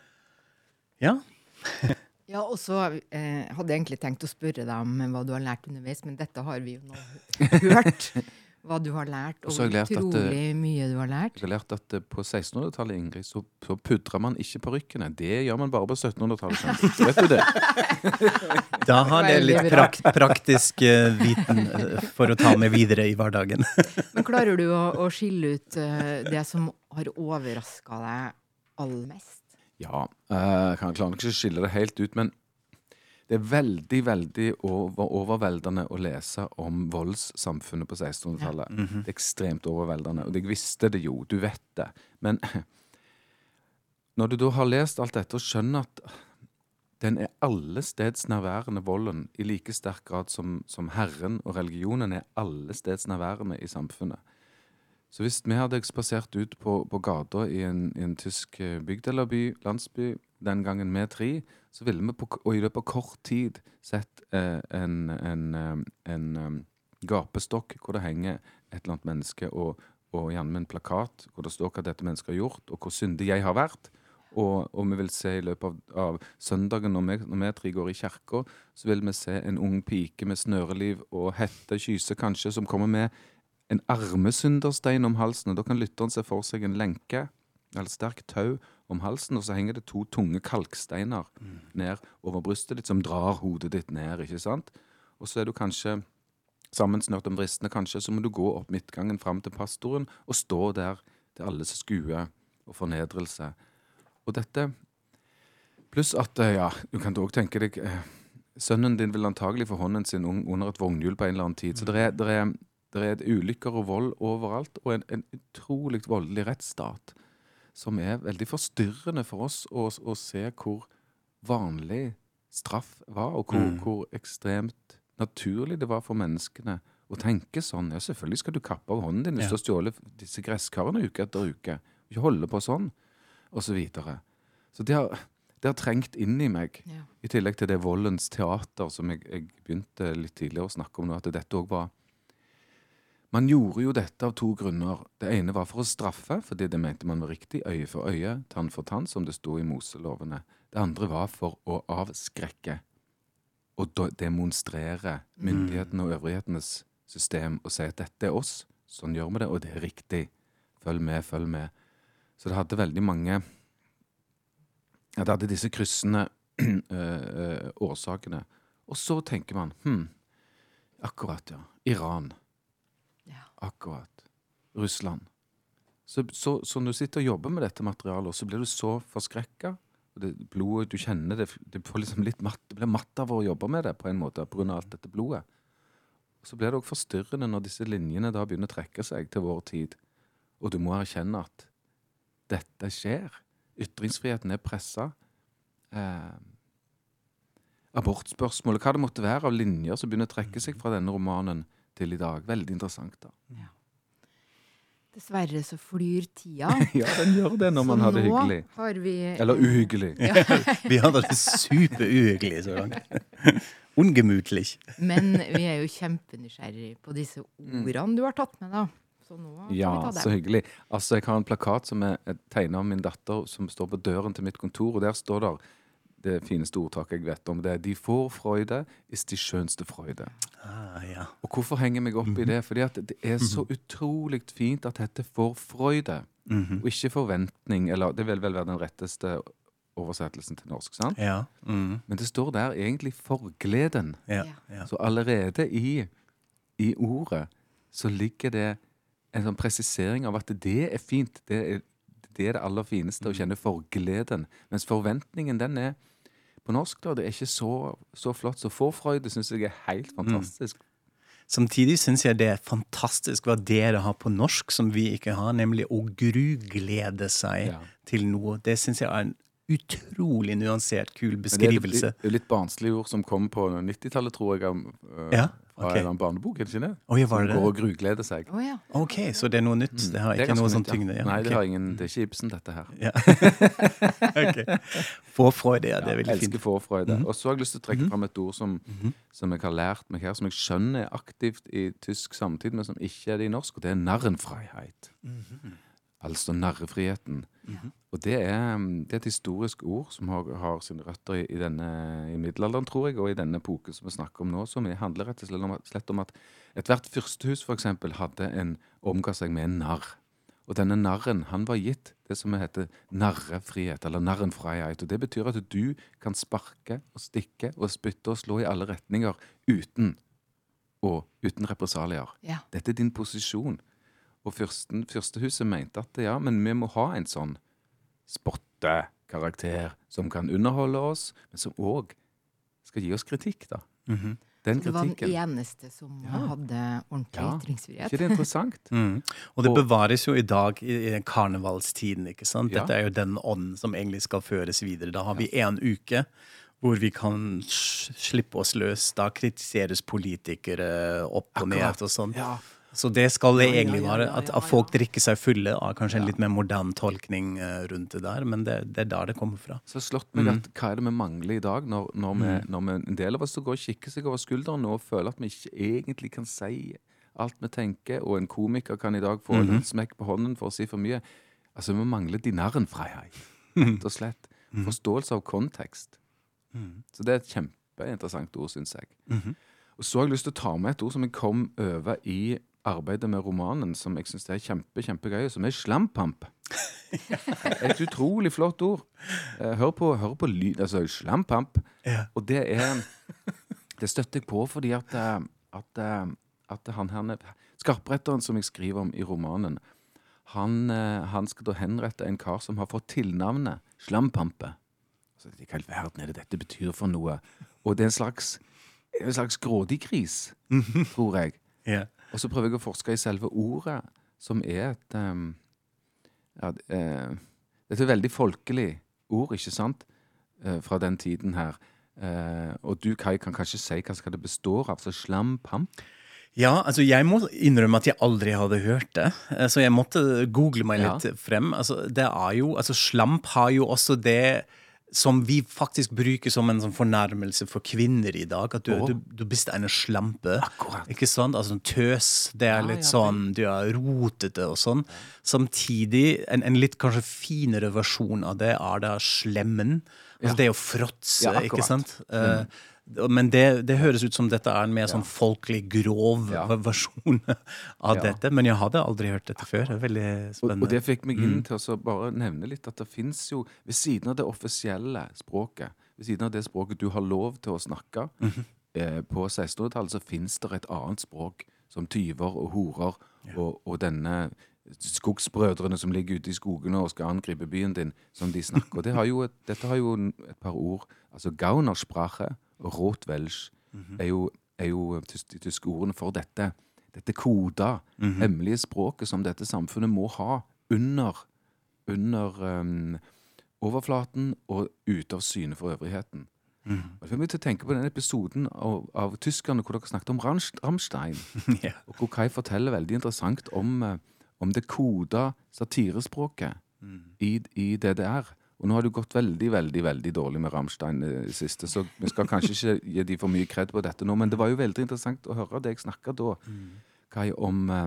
Ja. Ja, og så eh, hadde jeg egentlig tenkt å spørre deg om hva du har lært underveis, men dette har vi jo nå hørt. Hva du har lært, og Og så har jeg lært at, utrolig mye du har lært. Jeg har lært at eh, på sekstenhundretallet, Ingrid, så, så pudrer man ikke parykkene. Det gjør man bare på syttenhundretallet. skjønner du. Vet du det? Da har det litt Veldig bra. prak praktisk eh, viten eh, for å ta med videre i hverdagen. Men klarer du å, å skille ut eh, det som har overraska deg aller mest? Ja, eh, jeg kan klare ikke å skille det helt ut, men det er veldig, veldig over, overveldende å lese om voldssamfunnet på sekstenhundretallet. Det er ekstremt overveldende, og jeg visste det jo, du vet det. Men når du da har lest alt dette og skjønner at den er allestedsnærværende volden i like sterk grad som, som Herren og religionen er allestedsnærværende i samfunnet. Så hvis vi hadde spasert ut på, på gata i en, i en tysk eh, bygd eller by, landsby, den gangen med tre, så ville vi på, og i løpet av kort tid sett eh, en, en, eh, en um, gapestokk hvor det henger et eller annet menneske, og, og gjerne med en plakat hvor det står hva dette mennesket har gjort, og hvor syndig jeg har vært. Og, og vi vil se i løpet av, av søndagen når vi, når vi tre går i kirka, så vil vi se en ung pike med snøreliv og hette kyse kanskje, som kommer med en armesynderstein om halsen, og da kan lytteren se for seg en lenke, eller sterk tau om halsen, og så henger det to tunge kalksteiner mm. ned over brystet ditt, som drar hodet ditt ned, ikke sant? Og så er du kanskje sammensnørt om vristene, kanskje, så må du gå opp midtgangen frem til pastoren, og stå der til alles skue og fornedrelse. Og dette, pluss at, ja, du kan da også tenke deg, eh, sønnen din vil antagelig få hånden sin under et vognhjul på en eller annen tid, så det er, det er Det er et ulykker og vold overalt, og en, en utrolig voldelig rettsstat, som er veldig forstyrrende for oss å, å se hvor vanlig straff var, og hvor, mm. hvor ekstremt naturlig det var for menneskene å tenke sånn. Ja, selvfølgelig skal du kappe av hånden din hvis du har stjålet disse gresskarene uke etter uke, og ikke holde på sånn, og så videre. Så det har, det har trengt inn i meg, ja. I tillegg til det voldens teater, som jeg, jeg begynte litt tidligere å snakke om nå, at dette også var. Man gjorde jo dette av to grunner. Det ene var for å straffe, fordi det mente man var riktig, øye for øye, tann for tann, som det stod i Moselovene. Det andre var for å avskrekke og demonstrere myndighetene og øvrighetenes system og si at dette er oss, sånn gjør vi det, og det er riktig. Følg med, følg med. Så det hadde veldig mange, ja, det hadde disse kryssende øh, årsakene. Og så tenker man, hm, akkurat ja, Iran. Akkurat. Russland. Så, så, så når du sitter og jobber med dette materialet, så blir du så forskrekket, og det blodet, du kjenner det, det får liksom litt matt, det blir matt av å jobbe med det på en måte, på grunn av alt dette blodet. Og så blir det også forstyrrende når disse linjene da begynner å trekke seg til vår tid, og du må erkjenne at dette skjer. Ytringsfriheten er presset. Eh, abortspørsmålet, hva det måtte være av linjer som begynner å trekke seg fra denne romanen til i dag. Veldig interessant da. Ja. Dessverre så flyr tida. Ja, den gjør det når man har det hyggelig. Har vi... Eller uhyggelig. Ja. Vi har det super uhyggelig så langt. Ungemütlich. Men vi er jo kjempenysgjerrig på disse ordene du har tatt med da. Så nå kan ja, vi ta det. Så hyggelig. Altså, jeg har en plakat som er tegnet av min datter, som står på døren til mitt kontor, og der står der det fineste ordtaket jeg vet om det. De Vorfreude ist die schönste Freude. Ah, ja. Og hvorfor henger jeg meg opp i det? Fordi at det er så utrolig fint at dette får freude, mm-hmm. og ikke forventning, eller det vil vel være den retteste oversettelsen til norsk, sant? Ja. Mm. Men det står der egentlig forgleden. Ja. Ja. Så allerede i, i ordet så ligger det en sånn presisering av at det er fint. Det er det, er det aller fineste, å kjenne forgleden. Mens forventningen, den er på norsk, da, det er ikke så, så flott. Så forfrøyde synes jeg er helt fantastisk. Mm. Samtidig synes jeg det er fantastisk hva dere har på norsk som vi ikke har, nemlig å gruglede seg Ja. til noe. Det synes jeg er en utrolig nuansert, kul beskrivelse. Men det er litt, litt barnslige ord som kom på nittitallet, tror jeg, om, uh, Ja, fra ok. en eller annen barnebok, er det ikke det? Oi, var Som det går det? og grugleder seg. Å ja. Ok, så det er noe nytt. Det har Det er ikke ganske noe sånn nytt, ja. tyngde. Ja. Nei, det, ok. har ingen, det er ikke Ibsen, dette her. Ja. Ok. Forfrøyde, ja, det er Jeg veldig elsker fint. forfrøyde. Mhm. Og så har jeg lyst til å trekke fram et ord som, Mhm. som jeg har lært meg her, som jeg skjønner er aktivt i tysk samtid, men som ikke er det i norsk, og det er narrenfreiheit. Altså narrefriheten. Og det er, det er et historisk ord som har, har sine røtter i, i, denne, i middelalderen, tror jeg, og i denne epoken som vi snakker om nå, som handler rett og slett om, at- slett om at et hvert fyrstehus for eksempel hadde en, omga seg med en narr. Og denne narren, han var gitt det som heter narrefrihet, eller narrenfreiheit. Og det betyr at du kan sparke og stikke og spytte og slå i alle retninger uten, og uten represalier. Ja. Dette er din posisjon. Og fyrsten, fyrstehuset mente at ja, men vi må ha en sånn spotte-karakter som kan underholde oss, men som også skal gi oss kritikk, da. Mhm. Den Så det var den kritikken. eneste som Ja. hadde ordentlig Ja. ytringsfrihet. ikke det interessant? Mm. Og det Og- bevares jo i dag i, i karnevalstiden, ikke sant? Ja. Dette er jo den ånden som egentlig skal føres videre. Da har vi en uke hvor vi kan s- slippe oss løs. Da kritiseres politikere opp og ned Akkurat. og sånn. Ja. Så det skal det Ja, ja, egentlig ja, være. ja, At, ja, at folk ja. drikker seg fulle av kanskje en litt mer moderne tolkning eh, rundt det der, men det, det er der det kommer fra. Så har det slått meg Mm. at hva er det vi mangler i dag, når, når, vi, når vi, en del av oss går og kikker seg over skulderen og føler at vi ikke egentlig kan si alt vi tenker, og en komiker kan i dag få Mhm. en smekk på hånden for å si for mye. Altså, vi mangler din narrenfreihet, rett og slett. Mhm. Forståelse av kontekst. Så det er et kjempeinteressant ord, synes jeg. Mhm. Og så har jeg lyst til å ta med et ord som jeg kom over i arbeidet med romanen, som jeg synes er kjempe, kjempegøy, som er slampamp. Et utrolig flott ord. Eh, Hør på, hør på lyd, altså slampamp. Ja. Og det er, det støtter jeg på fordi at, eh, at, eh, at han her, skarpretteren som jeg skriver om i romanen, han, eh, han skal da henrette en kar som har fått tilnavnet Slampampe. Så det er ikke all verden er det dette betyr for noe. Og det er en slags, en slags grådig gris, tror jeg. Ja. Og så prøver jeg å forske i selve ordet, som er et um, ja, eh, det er et veldig folkelig ord, ikke sant? Eh, fra den tiden her. Eh, og du, Kai, kan kanskje si hva skal det består av? Så slampamp? Ja, altså jeg må innrømme at jeg aldri hadde hørt det. Eh, Så jeg måtte google meg Ja. litt frem. Altså, det er jo, altså slamp har jo også det som vi faktisk bruker som en sånn fornærmelse for kvinner i dag. At du, Åh. du, du bist en slampe. Akkurat. Ikke sant? Altså tøs. Det er Ja, litt ja, sånn, du er rotete og sånn. Samtidig, en, en litt kanskje finere versjon av det er da slemmen. Altså Ja. det er jo fråtse, Ja, ikke akkurat. sant? Eh, Men det, det høres ut som dette er en mer sånn folkelig grov Ja. versjon av Ja. dette. Men jeg hadde aldri hørt dette før. Det er veldig Og, spennende. og det fikk meg inn til å så bare nevne litt at det finnes jo, ved siden av det offisielle språket, ved siden av det språket du har lov til å snakke, eh, på sekstenhundretallet så finnes det et annet språk, som tyver og horer, og, og denne skogsbrødrene som ligger ute i skogene og skal angripe byen din, som de snakker. Og det har jo et, dette har jo en- et par ord, altså Gaunersprache og Rotwelsch er jo, er jo tys- de tyske ordene for dette. Dette koda, hemmelige språket som dette samfunnet må ha under, under um, overflaten og ute av syne for øvrigheten. Og jeg får meg til å tenke på den episoden av, av tyskerne hvor dere snakket om Ramst- Rammstein, Ja. og hvor Kai forteller veldig interessant om, eh, om det koda satirespråket i, i D D R. Og nå har det jo gått veldig, veldig, veldig dårlig med Rammstein i det siste, så vi skal kanskje ikke gi de for mye kred på dette nå, men det var jo veldig interessant å høre det jeg snakket da, Kai, om, eh,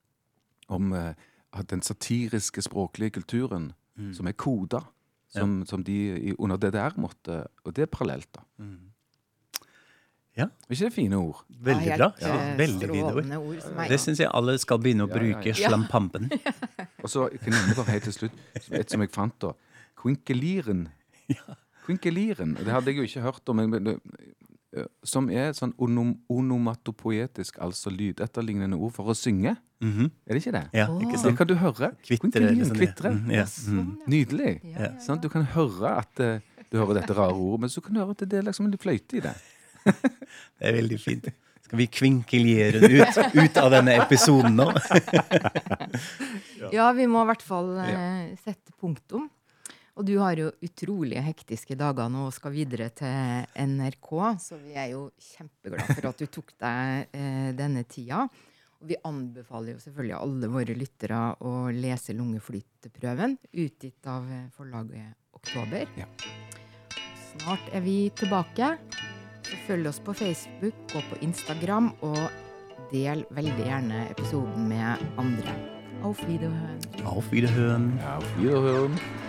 om eh, at den satiriske språklige kulturen, som er koda, som, som de i, under D D R måtte, og det er parallelt da. Ja. Er ikke det fine ord? Veldig Ja, bra. helt, Ja, eh, veldig fine ord. strålende ord som er- Det syns jeg alle skal begynne å Ja, ja, bruke. ja. Slampampen. Og så kan jeg nevne bare helt til slutt et som jeg fant da. Quinkeliren. Kvinkeliren, det hadde jeg jo ikke hørt om, men det, som er sånn onom, onomatopoetisk, altså lydetterlignende ord for å synge. Mhm. Er det ikke det? Ja, Åh. ikke Det sant? kan du høre. Kvitre, Kvinkeliren, liksom det. kvitre. Mm, ja. Sånn, ja. Nydelig. Ja, ja, ja. Sånn, du kan høre at eh, du hører dette rare ordet, men så kan du høre at det er liksom en fløyte i det. Det er veldig fint. Skal vi kvinkeliere ut, ut av denne episoden nå? Ja, vi må i hvert fall eh, sette punktum. Og du har jo utrolig hektiske dager nå og skal videre til N R K, så vi er jo kjempeglade for at du tok deg eh, denne tida. Og vi anbefaler jo selvfølgelig alle våre lyttere å lese lungeflytprøven, utgitt av eh, forlaget Oktober. Ja. Snart er vi tilbake. Så følg oss på Facebook og på Instagram, og del veldig gjerne episoden med andre. Auf Wiederhören. Auf Wiederhören. Ja, auf Wiederhören.